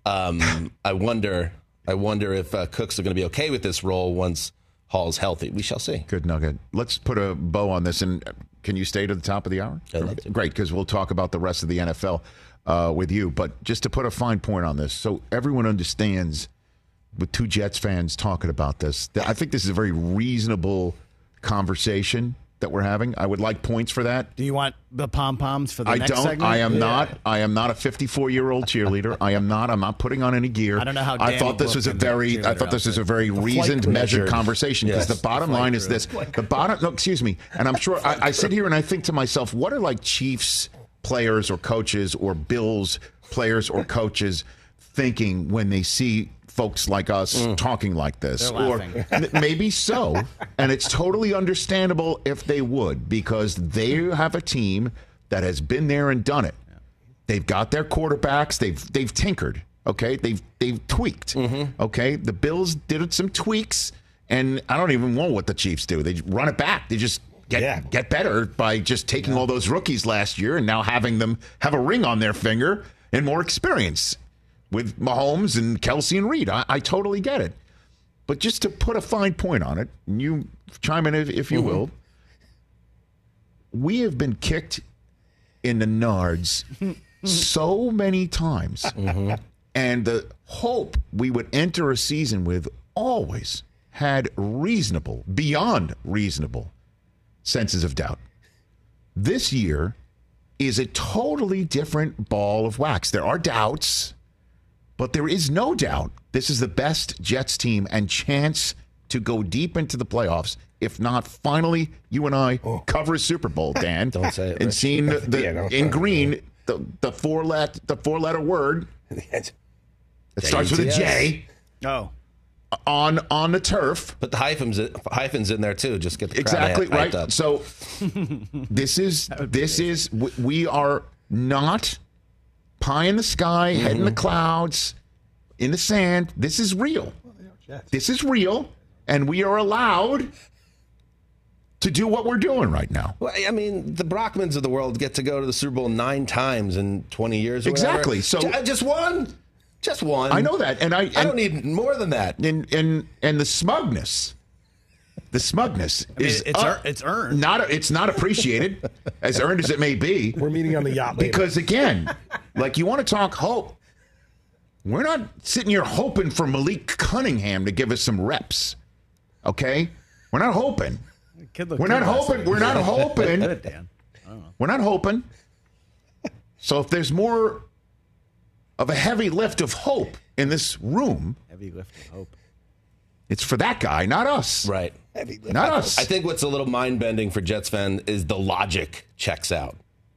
Um, I wonder I wonder if uh, Cooks are going to be okay with this role once Hall's healthy. We shall see. Good nugget. Let's put a bow on this. And can you stay to the top of the hour? I'd love to. Great, because we'll talk about the rest of the N F L uh, with you. But just to put a fine point on this, so everyone understands, with two Jets fans talking about this, I think this is a very reasonable conversation that we're having. I would like points for that. Do you want the pom-poms for the I next don't. segment? I am yeah. not. I am not a fifty-four-year-old cheerleader. I am not. I'm not putting on any gear. I don't know how I thought this was a very I thought this was a very reasoned, measured conversation, because yes. the bottom line is this. The bottom no, excuse me. And I'm sure I, I sit here and I think to myself, what are like Chiefs players or coaches or Bills players or coaches thinking when they see folks like us Mm. talking like this. They're Or laughing. th- maybe so. And it's totally understandable if they would, because they have a team that has been there and done it. They've got their quarterbacks. They've they've tinkered. Okay, they've they've tweaked. Mm-hmm. Okay, the Bills did some tweaks, and I don't even know what the Chiefs do. They run it back. They just get Yeah. get better by just taking all those rookies last year and now having them have a ring on their finger and more experience with Mahomes and Kelsey and Reed. I, I totally get it, but just to put a fine point on it, and you chime in if, if you Mm-hmm. will. We have been kicked in the nards so many times. Mm-hmm. And the hope we would enter a season with always had reasonable, beyond reasonable senses of doubt. This year is a totally different ball of wax. There are doubts, but there is no doubt this is the best Jets team and chance to go deep into the playoffs. If not, finally, you and I cover a Super Bowl, Dan. Don't say it, And Rich. seeing the, the, Yeah, no. in green the the four let the four letter word that starts with a J Oh. on on the turf. Put the hyphens hyphens in there too. Just get the Exactly crowd hyped right. up. So this is this is we- we are not pie in the sky, head in the clouds, in the sand. This is real. This is real, and we are allowed to do what we're doing right now. Well, I mean, the Brockmans of the world get to go to the Super Bowl nine times in twenty years. Or Exactly. whatever. So- J- just one, just one. I know that, and I and, I don't need more than that. and and and the smugness, the smugness I mean, is it's, uh, ear- it's earned. not it's not appreciated, as earned as it may be. We're meeting on the yacht later. Because again, like you want to talk hope. We're not sitting here hoping for Malik Cunningham to give us some reps. Okay? We're not hoping. Kid looked We're not good last hoping. week. We're not hoping. Good, Dan. We're not hoping. So if there's more of a heavy lift of hope in this room, Heavy lift of hope. it's for that guy, not us. Right. Not us. I think what's a little mind bending for Jets fan is the logic checks out.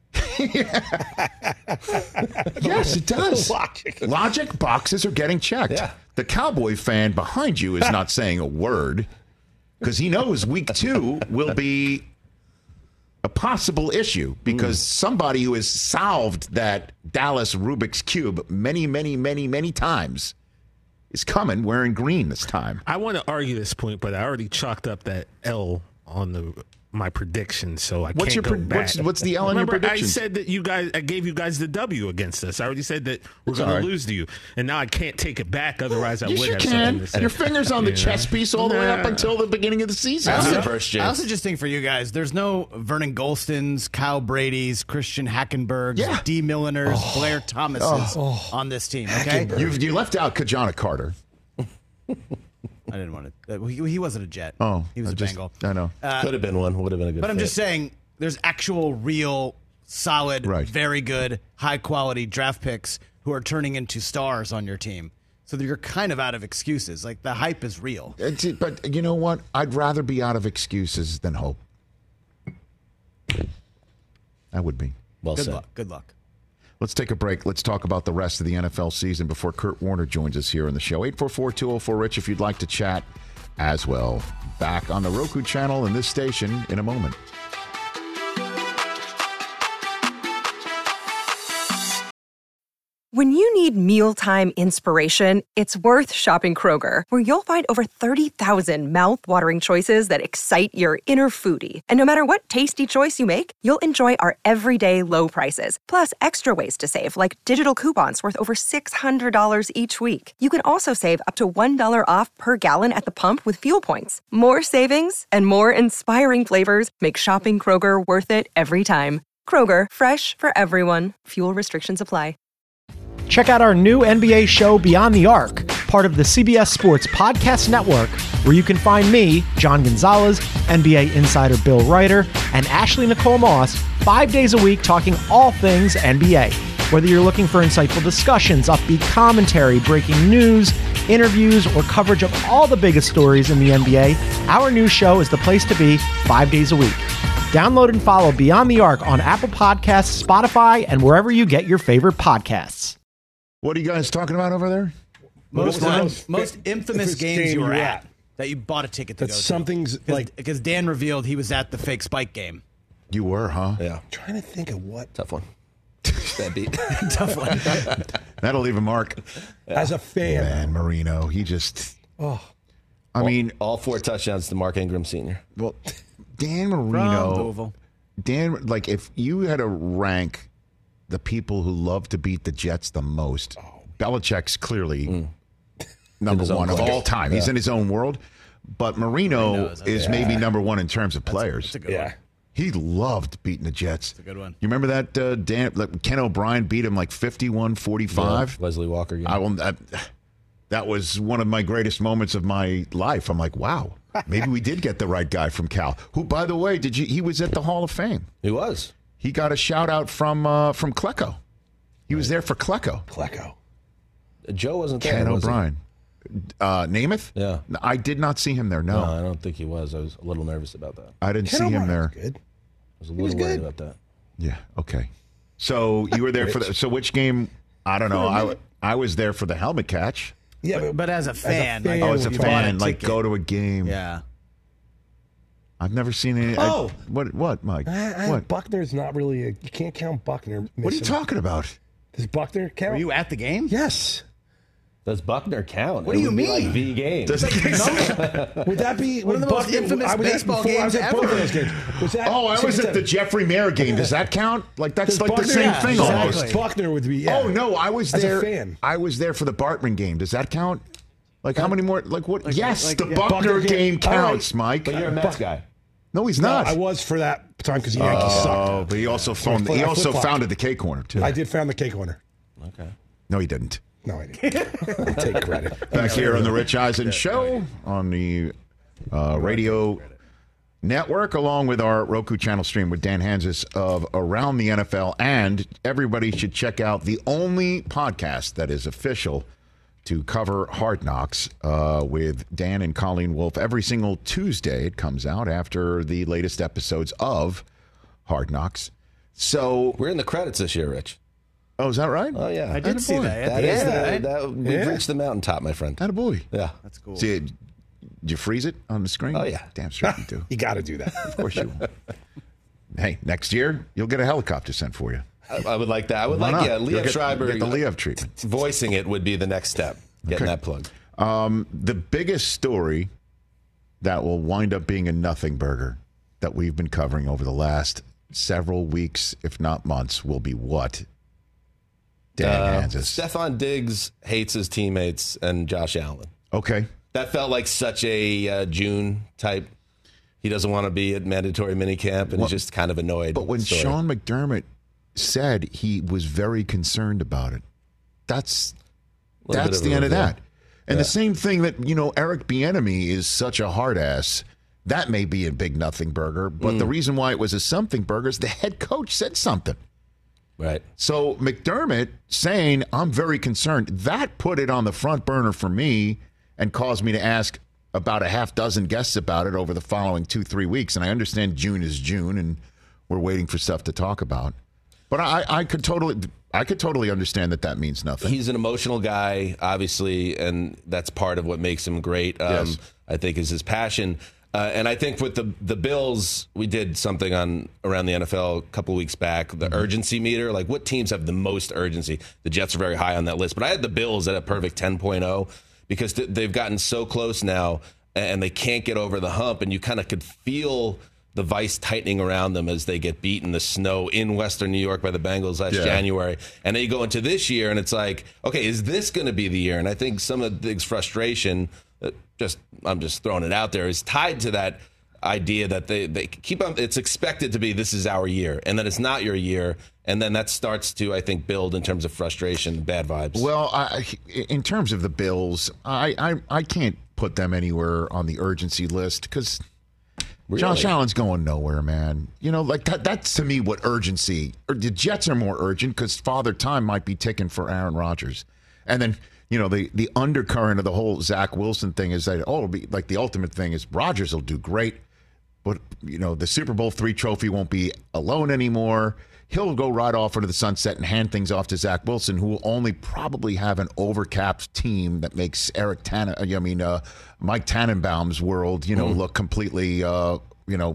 Yes, it does. Logic. Logic boxes are getting checked. Yeah. The Cowboy fan behind you is not saying a word because he knows week two will be a possible issue because somebody who has solved that Dallas Rubik's Cube many, many, many, many times is coming wearing green this time. I want to argue this point, but I already chalked up that L on the my prediction, so I What's can't your go pre- back. what's- what's the L on your Remember, prediction? I said that you guys, I gave you guys the W against us. I already said that we're It's going all to right. lose to you, and now I can't take it back. Otherwise, I Yes, would you have can. something to say. Your finger's on the Yeah. chess piece all the way up Nah. until the beginning of the season. I also, That's the first, I James. also just think for you guys, there's no Vernon Golstons, Kyle Brady's, Christian Hackenbergs, Yeah. D. Milliners, Blair Thomases on this team. Okay, You, you left out Kajana Carter. I didn't want to. Uh, he, he wasn't a Jet. Oh, he was I a just- Bengal. I know. Could have been one. Would have been a good. But I'm fit. just saying, there's actual, real, solid, Right. very good, high quality draft picks who are turning into stars on your team. So that you're kind of out of excuses. Like the hype is real. It's- But you know what? I'd rather be out of excuses than hope. I would be. Well Good said. luck. Good luck. Let's take a break. Let's talk about the rest of the N F L season before Kurt Warner joins us here on the show. eight four four, two oh four, RICH if you'd like to chat as well. Back on the Roku channel and this station in a moment. When you need mealtime inspiration, it's worth shopping Kroger, where you'll find over thirty thousand mouthwatering choices that excite your inner foodie. And no matter what tasty choice you make, you'll enjoy our everyday low prices, plus extra ways to save, like digital coupons worth over six hundred dollars each week. You can also save up to one dollar off per gallon at the pump with fuel points. More savings and more inspiring flavors make shopping Kroger worth it every time. Kroger, fresh for everyone. Fuel restrictions apply. Check out our new N B A show Beyond the Arc, part of the C B S Sports Podcast Network, where you can find me, John Gonzalez, N B A insider Bill Ryder, and Ashley Nicole Moss five days a week talking all things N B A. Whether you're looking for insightful discussions, upbeat commentary, breaking news, interviews, or coverage of all the biggest stories in the N B A, our new show is the place to be five days a week. Download and follow Beyond the Arc on Apple Podcasts, Spotify, and wherever you get your favorite podcasts. What are you guys talking about over there? Most What was the fun, most most fa- infamous infamous games game you were you were at at? that you bought a ticket to That's go to. something's Cause, like- because Dan revealed he was at the fake Spike game. You were, huh? Yeah. I'm trying to think of what. Tough one. That beat. Tough one. That'll leave a mark. As a fan. Man, Marino, he just. Oh. I all, mean, all four touchdowns to Mark Ingram Senior well, Dan From Marino. Louisville. Dan, like, if you had to rank the people who love to beat the Jets the most, Belichick's clearly Mm. number his own one of world. all time. He's Yeah. in his own world. But Marino Marino is a- is yeah. maybe number one in terms of players. That's a good Yeah. one. He loved beating the Jets. That's a good one. You remember that uh, Dan, like Ken O'Brien beat him like fifty-one forty-five? Yeah, Wesley Walker game. I will. I, that was one of my greatest moments of my life. I'm like, wow, maybe we did get the right guy from Cal. Who, by the way, did you? He was at the Hall of Fame. He was. He got a shout out from uh, from Klecko. He was there for Klecko. Klecko. Joe wasn't there. Ken was he? O'Brien. Uh, Namath? Yeah. I did not see him there. No, No, I don't think he was. I was a little nervous about that. I I didn't Ken see him O'Brien there. was good. was a was little worried good. about that. Yeah. Okay. So you were there for the. So which game? I don't know. I I was there for the helmet catch. Yeah, But, but as a fan, fan, like, Oh, as a you bought fan, like ticket. go to a game. Yeah. I've never seen any. I- Oh! what? What, Mike? I, I, what? Buckner's not really a. You can't count Buckner. What are you missing. talking about? Does Buckner count? Were you at the game? Yes. Does Buckner count? What It do you would be mean? Like V game. Does Would that be One of would the most Buckner- infamous I was at baseball before- I was games at both ever. of those games. Was that? Oh, I was at the Jeffrey Mayer game. Does that count? Like that's Does like the Buckner- same yeah, thing exactly. almost. Buckner would be. Yeah. Oh no, I was As a there. fan. I was there for the Bartman game. Does that count? Like how many more? Like what? Like- yes, like- the yeah. Buckner, Buckner game game. All right. counts, Mike. But you're a Mets guy. No, he's No, not. I was for that time because the Yankees Oh, sucked. but he also found, I he also flip-flopped. founded the K Corner too. I did found the K Corner. Okay. No, he didn't. No, I didn't. I take credit. Back here on the Rich Eisen Show on the uh, radio network, along with our Roku channel stream with Dan Hansis of Around the N F L. And everybody should check out the only podcast that is official to cover Hard Knocks uh, with Dan and Colleen Wolfe. Every single Tuesday it comes out after the latest episodes of Hard Knocks. So We're in the credits this year, Rich. Oh, is that right? Oh, yeah. I did see Attaboy. that. That Yeah. is that, that, we've Yeah. reached the mountaintop, my friend. Attaboy. Yeah. That's cool. See, did you freeze it on the screen? Oh, yeah. Damn sure you do. You got to do that. Of course you will. Hey, next year, you'll get a helicopter sent for you. I, I would like that. I would Why like, not? yeah, You'll Liev get- Schreiber. get the Liev treatment. Voicing it would be the next step. Getting Okay. that plug. Um, the biggest story that will wind up being a nothing burger that we've been covering over the last several weeks, if not months, will be what? Dan Uh, Hansis. Stefan Diggs hates his teammates and Josh Allen. Okay. That felt like such a uh, June type. He doesn't want to be at mandatory minicamp, and Well, he's just kind of annoyed. But when story. Sean McDermott said he was very concerned about it, that's Little that's bit of the a end of reveal. that. And the same thing that, you know, Eric Bieniemy is such a hard ass. That may be a big nothing burger, but Mm. the reason why it was a something burger is the head coach said something. Right. So McDermott saying, I'm very concerned, that put it on the front burner for me and caused me to ask about a half dozen guests about it over the following two, three weeks. And I understand June is June and we're waiting for stuff to talk about. But I, I could totally I could totally understand that that means nothing. He's an emotional guy, obviously, and that's part of what makes him great. Um, Yes. I think is his passion. Uh, and I think with the the Bills, we did something on Around the N F L a couple of weeks back, the Mm-hmm. urgency meter. Like, what teams have the most urgency? The Jets are very high on that list. But I had the Bills at a perfect ten point oh because th- they've gotten so close now, and they can't get over the hump. And you kind of could feel the vice tightening around them as they get beat in the snow in Western New York by the Bengals last Yeah. January. And then you go into this year, and it's like, okay, is this going to be the year? And I think some of Diggs' frustration, uh, just I'm just throwing it out there, is tied to that idea that they, they keep on, it's expected to be this is our year, and then it's not your year. And then that starts to, I think, build in terms of frustration, bad vibes. Well, I, in terms of the Bills, I, I, I can't put them anywhere on the urgency list because Josh Really? Allen's going nowhere, man. You know, like that, that's to me what urgency. Or the Jets are more urgent because Father Time might be ticking for Aaron Rodgers. And then, you know, the, the undercurrent of the whole Zach Wilson thing is that, oh, it'll be like the ultimate thing is Rodgers will do great. but, you know, the Super Bowl three trophy won't be alone anymore. He'll go right off into the sunset and hand things off to Zach Wilson, who will only probably have an overcapped team that makes Eric Tannen, I mean, uh, Mike Tannenbaum's world, you know, mm. look completely, uh, you know,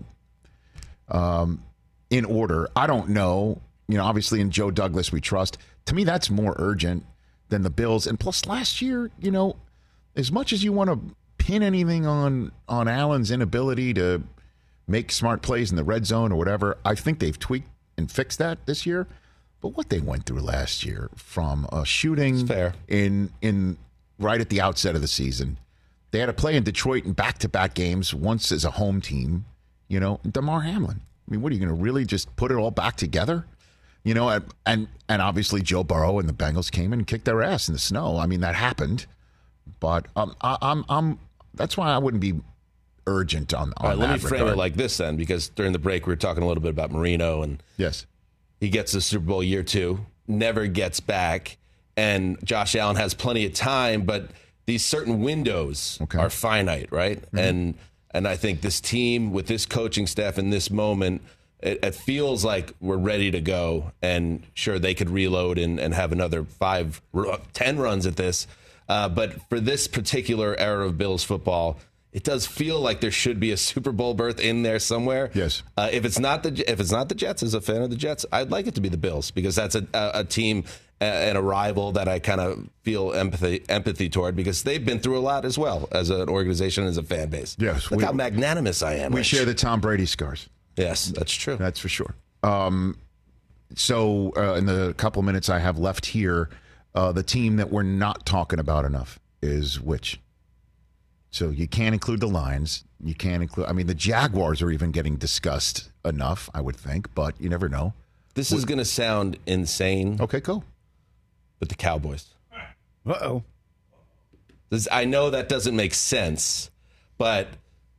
um, in order. I don't know. You know, obviously in Joe Douglas we trust. To me, that's more urgent than the Bills. And plus, last year, you know, as much as you want to pin anything on on Allen's inability to make smart plays in the red zone or whatever, I think they've tweaked and fixed that this year. But what they went through last year from a shooting fair. in in right at the outset of the season, they had to play in Detroit in back-to-back games, once as a home team, you know, DeMar Hamlin. I mean, what are you going to really just put it all back together? You know, and, and and obviously Joe Burrow and the Bengals came in and kicked their ass in the snow. I mean, that happened. But um, I, I'm I'm that's why I wouldn't be urgent on, on All right, that let me frame regard. it like this then, because during the break we were talking a little bit about Marino, and yes, he gets the Super Bowl year two, never gets back, and Josh Allen has plenty of time, but these certain windows okay. are finite, right? Mm-hmm. And and I think this team with this coaching staff in this moment, it, it feels like we're ready to go, and sure, they could reload and, and have another five, ten runs at this, uh, but for this particular era of Bills football, it does feel like there should be a Super Bowl berth in there somewhere. Yes. Uh, if it's not the if it's not the Jets, as a fan of the Jets, I'd like it to be the Bills, because that's a a, a team and a rival that I kind of feel empathy empathy toward, because they've been through a lot as well as an organization, as a fan base. Yes. Look we, how magnanimous I am. We Rich. share the Tom Brady scars. Yes, that's true. That's for sure. Um, so uh, in the couple minutes I have left here, uh, the team that we're not talking about enough is which? So you can't include the Lions. You can't include, I mean, the Jaguars are even getting discussed enough, I would think, but you never know. This is going to sound insane. Okay, cool. But the Cowboys. Uh-oh. This, I know that doesn't make sense, but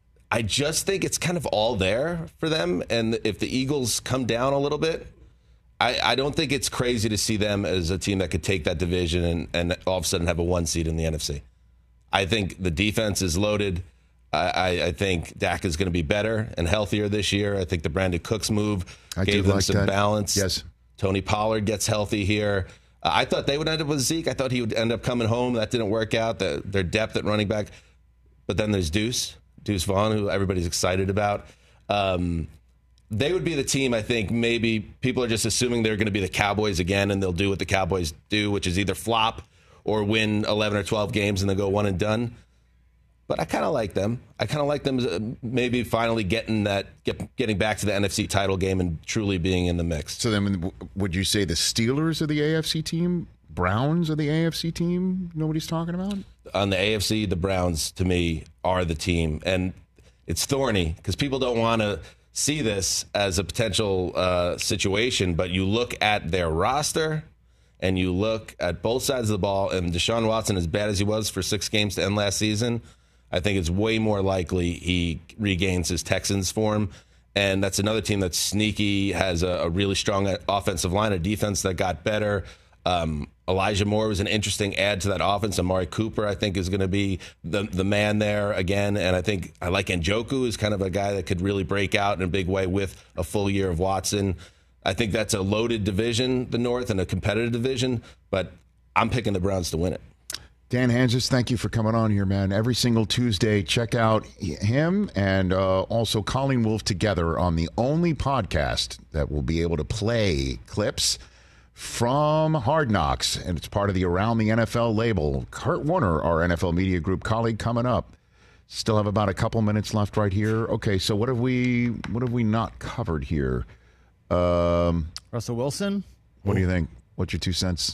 I just think it's kind of all there for them. And if the Eagles come down a little bit, I, I don't think it's crazy to see them as a team that could take that division and, and all of a sudden have a one seed in the N F C. I think the defense is loaded. I, I think Dak is going to be better and healthier this year. I think the Brandon Cooks move I gave them like some that. balance. Yes. Tony Pollard gets healthy here. Uh, I thought they would end up with Zeke. I thought he would end up coming home. That didn't work out. The, their depth at running back. But then there's Deuce, Deuce Vaughn, who everybody's excited about. Um, they would be the team, I think, maybe people are just assuming they're going to be the Cowboys again, and they'll do what the Cowboys do, which is either flop or win eleven or twelve games and then go one and done. But I kind of like them. I kind of like them maybe finally getting that, get, getting back to the N F C title game and truly being in the mix. So then would you say the Steelers are the A F C team? Browns are the A F C team nobody's talking about? On the A F C, the Browns, to me, are the team. And it's thorny because people don't want to see this as a potential uh, situation, but you look at their roster and you look at both sides of the ball, and Deshaun Watson, as bad as he was for six games to end last season, I think it's way more likely he regains his Texans form. And that's another team that's sneaky, has a, a really strong offensive line, a defense that got better. Um, Elijah Moore was an interesting add to that offense. Amari Cooper, I think, is going to be the the man there again. And I think I like Njoku as kind of a guy that could really break out in a big way with a full year of Watson. I think that's a loaded division, the North, and a competitive division, but I'm picking the Browns to win it. Dan Hanzus, thank you for coming on here, man. Every single Tuesday, check out him and uh, also Colleen Wolfe together on the only podcast that will be able to play clips from Hard Knocks, and it's part of the Around the N F L label. Kurt Warner, our N F L Media Group colleague, coming up. Still have about a couple minutes left right here. Okay, so what have we what have we not covered here? Um, Russell Wilson? What do you think? What's your two cents?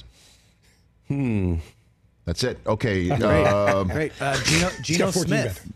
Hmm. That's it. Okay. Great. Um, Great. Uh, Geno, Geno Smith.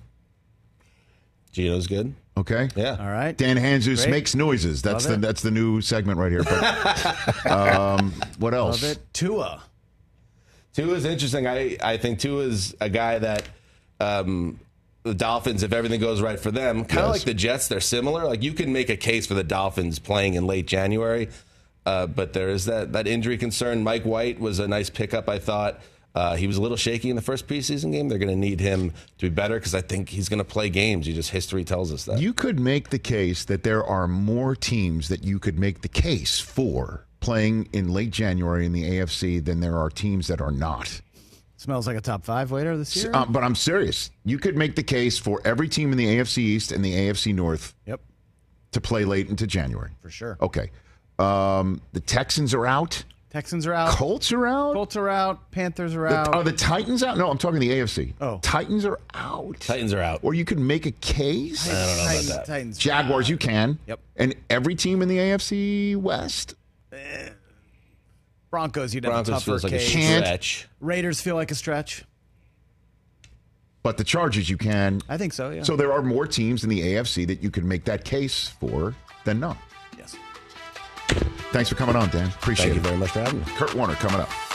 Geno's good. Okay. Yeah. All right. Dan Hanzus Great. makes noises. That's Love the it. that's the new segment right here. But, um, what else? Love it. Tua. Tua is interesting. I, I think Tua is a guy that um, the Dolphins, if everything goes right for them, kind of Yes. like the Jets, they're similar. Like you can make a case for the Dolphins playing in late January, uh, but there is that that injury concern. Mike White was a nice pickup, I thought. Uh, he was a little shaky in the first preseason game. They're going to need him to be better because I think he's going to play games. You just history tells us that. You could make the case that there are more teams that you could make the case for playing in late January in the A F C than there are teams that are not. Smells like a top five later this year. Uh, but I'm serious. You could make the case for every team in the A F C East and the A F C North Yep. to play late into January. For sure. Okay. Um, the Texans are out. Texans are out. Colts are out. Colts are out. Panthers are The- out. are the Titans out? No, I'm talking the A F C. Oh. Titans are out. Titans are out. Or you could make a case. I don't know Titans, about that. Titans. Jaguars, you can. Yep. And every team in the A F C West. Broncos, you'd have Broncos a tougher feels like a case. Can't- stretch. Raiders feel like a stretch. But the Chargers, you can. I think so, yeah. So there are more teams in the A F C that you could make that case for than not. Yes. Thanks for coming on, Dan. Appreciate Thank it. you very much for having me. Kurt Warner coming up.